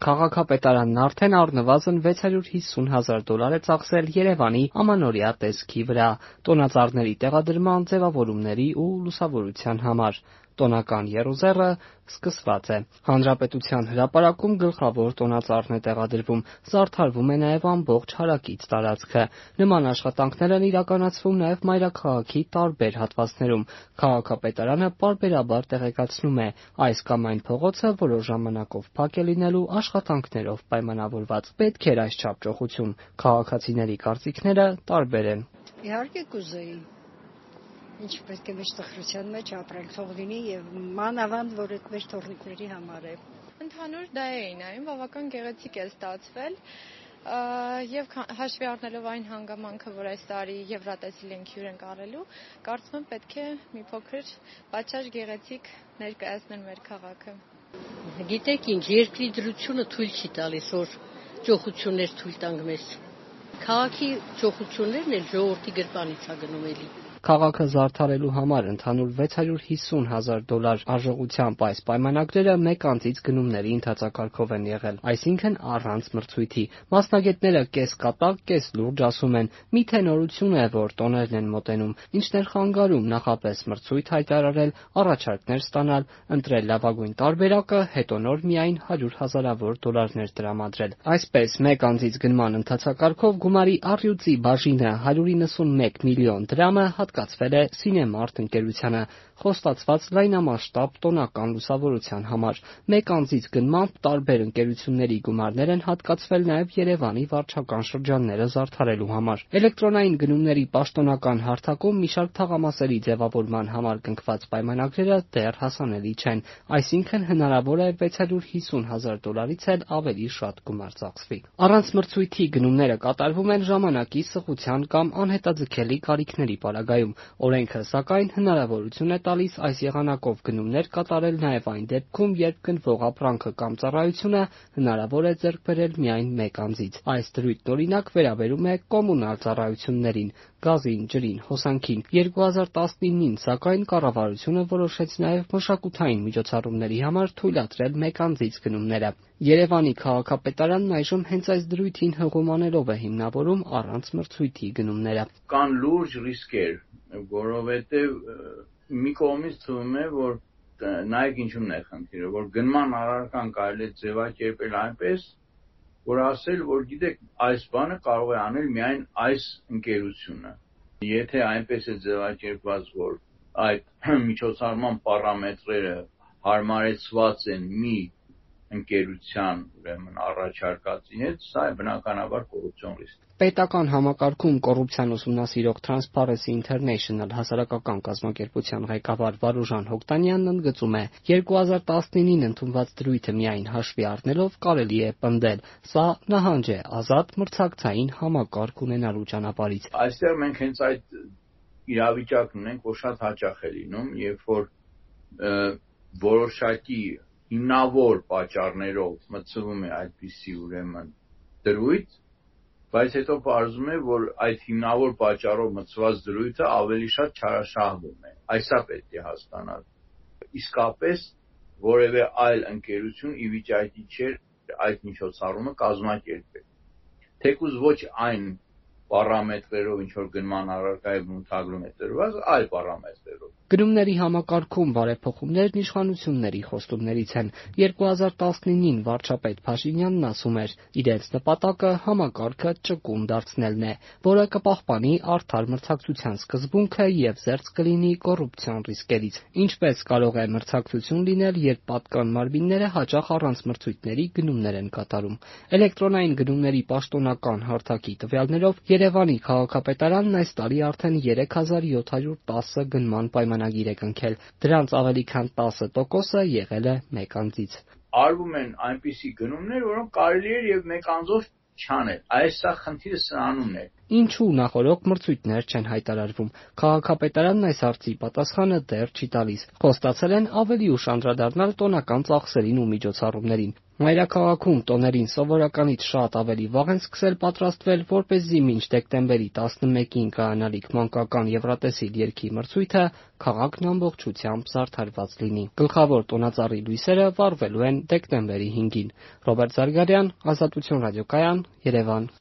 Քաղաքապետարանն արդեն առնվազն $650,000 է ծախսել Երևանի ամանորյա տեսքի վրա տոնածառների տեղադրման, ձևավորումների ու լուսավորության համար։ Տոնական եռուզեռը սկսված է։ Հանրապետության հրապարակում գլխավոր տոնածառն է տեղադրվում, զարդարվում է նաև ամբողջ հարակից տարածքը։ Նման աշխատանքներ են իրականացվում նաև մայրաքաղաքի տարբեր հատվածներում։ Քաղաքապետարանը պարբերաբար տեղեկացնում է, այս կամ այն փողոցը որոշ ժամանակով փակ է լինելու աշխատանքներով պայմանավորված։ Պետք էր այսչափ ճոխություն։ Քաղաքացիների կարծիքները տարբեր են։ Իհարկե կուզեի։ Ինչ պետք է մեր տխրության մեջ ապրել, թող լինի եւ մանավանդ որ այդ մեր թորնիկների համար է։ Ընդհանուր դա է նայում, բավական գեղեցիկ է ստացվել եւ հաշվի առնելով այն հանգամանքը, որ այս տարի Եվրատեսիլ ենք հյուր ենք առելու, կարծում եմ պետք է մի փոքր պատշաճ գեղեցիկ ներկայացնել մեր քաղաքը։ Գիտեք ինչ, երկրի դրությունը թույլ չի տալիս, որ ճոխություններ թույլ տանք մեզ։ Քաղաքի ճոխություններն էլ ժողովրդի գրպանից է գնում էլի։ Քաղաքը զարդարելու համար ընդհանուր $650,000 արժողությամբ այս պայմանագրերը մեկ անձից գնումների ընթացակարգով են եղել, այսինքն առանց մրցույթի։ Մասնագետները կես կատակ, կես լուրջ ասում են՝ միթե նորություն է, որ տոներն են մոտենում, ինչն էր խանգարում նախապես մրցույթ հայտարարել, առաջարկներ ստանալ, ընտրել լավագույն տարբերակը, հետո նոր միայն $100,000 տրամադրել։ Այսպես, մեկ անձից գնման ընթացակարգով գումարի առյուծի բաժինը $191 միլիոն հատկացվել է Սինեմարտ ընկերությանը, խոստացված լայնամասշտաբ տոնական լուսավորության համար։ Մեկ անձից գնմամբ տարբեր ընկերությունների գումարներ են հատկացվել նաև Երևանի վարչական շրջանները զարդարելու համար։ Էլեկտրոնային գնումների պաշտոնական հարթակում մի շարք թաղամասերի ձևավորման համար կնքված պայմանագրերը դեռ հասանելի չեն, այսինքն հնարավոր է $650,000-ից էլ ավելի շատ գումար ծախսվի։ Առանց մրցույթի գնումները կատարվում են ժամանակի, սղության կամ անհետաձգելի կարիքների պարագայում։ Օրենքը, սակայն, հնարավորություն է տալիս այս եղանակով գնումներ կատարել նաև այն դեպքում, երբ գնվող ապրանքը կամ ծառայությունը հնարավոր է ձեռք բերել միայն մեկ անձից։ Այս դրույթն օրինակ վերաբերում է կոմունալ ծառայություններին՝ գազին, ջրին, հոսանքին։ 2019-ին, սակայն, կառավարությունը որոշեց նաև մշակութային միջոցառումների համար թույլատրել մեկ անձից գնումները։ Երևանի քաղաքապետարանն այժմ հենց այս դրույթին հղում անելով է հիմնավորում առանց մրցույթի գնումները։ Կան լուրջ ռիսկեր, որովհետև մի կողմից թվում է, որ նայեք ինչումն է խնդիրը, որ գնման առարկան կարելի է ձևակերպել այնպես, որ ասել, որ գիտեք, այս բանը կարող է անել միայն այս ընկերությունը։ Եթե այնպես է ձևակերպված, որ այդ միջոցառման պարամետրերը հարմարեցված են մի ընկերության առաջարկածի հետ, սա է բնականաբար կոռուպցիոն ռիսկ։ Պետական համակարգում կոռուպցիան ուսումնասիրող Transparency International հասարակական կազմակերպության ղեկավար Վարուժան Հոկտանյանն ընդգծում է, 2019-ին ընդունված դրույթը միայն հաշվի առնելով կարելի է պնդել, սա նահանջ է ազատ մրցակցային համակարգ ունենալու ճանապարհից։ Այստեղ մենք հենց այդ իրավիճակն ունենք, որ շատ հաճախ է լինում, երբ որ որոշակի հիմնավոր պատճառներով մտցվում է այդպիսի դրույթ, բայց հետո պարզվում է, որ այդ հիմնավոր պատճառով մտցված դրույթը ավելի շատ չարաշահվում է։ Այսա պետք է հասկանալ։ Իսկապես որևէ այլ ընկերություն ի վիճակի չէր այդ միջոցառումը կազմակերպել։ Թեկուզ ոչ այն պարամետրերով, ինչ որ գնման առարկայի բնութագրում է տրված, այլ պարամետրերով։ Գնումների համակարգում բարեփոխումներն իշխանությունների խոստումներից են։ 2019-ին վարչապետ Փաշինյանն ասում էր, իրենց նպատակը համակարգը ճկուն դարձնելն է, որը կպահպանի արդար մրցակցության սկզբունքը եւ զերծ կլինի կոռուպցիոն ռիսկերից։ Ինչպես կարող է մրցակցություն լինել, երբ պատկան մարմինները հաճախ առանց մրցույթների գնումներ են կատարում։ Էլեկտրոնային գնումների պաշտոնական հարթակի տվյալներով Երևանի քաղաքապետարանն այս տարի արդեն 3710 գնման պայմանագիր է կնքել։ Դրանց ավելի քան 10%-ը եղել է մեկ անձից։ Արվում են այնպիսի գնումներ, որոնք կարելի է եւ մեկ անձով չանել։ Այս սա խնդիրը սրանումն է։ Ինչու նախօրոք մրցույթներ չեն հայտարարվում։ Քաղաքապետարանն այս հարցի պատասխանը դեռ չի տալիս։ Խոստացել են ավելի ուշ անդրադառնալ տոնական ծախսերին ու միջոցառումներին։ Մայրաքաղաքում տոներին սովորականից շատ ավելի վաղ են սկսել պատրաստվել, որպեսզի մինչ դեկտեմբերի 11-ին կայանալիք մանկական Եվրատեսիլ երգի մրցույթը քաղաքն ամբողջությամբ զարդարված լինի։ Գլխավոր տոնածառի լույսերը վառվելու են դեկտեմբերի 5-ին։ Ռոբերտ Զարգարյան, Ազատություն ռադիոկայան, Երևան։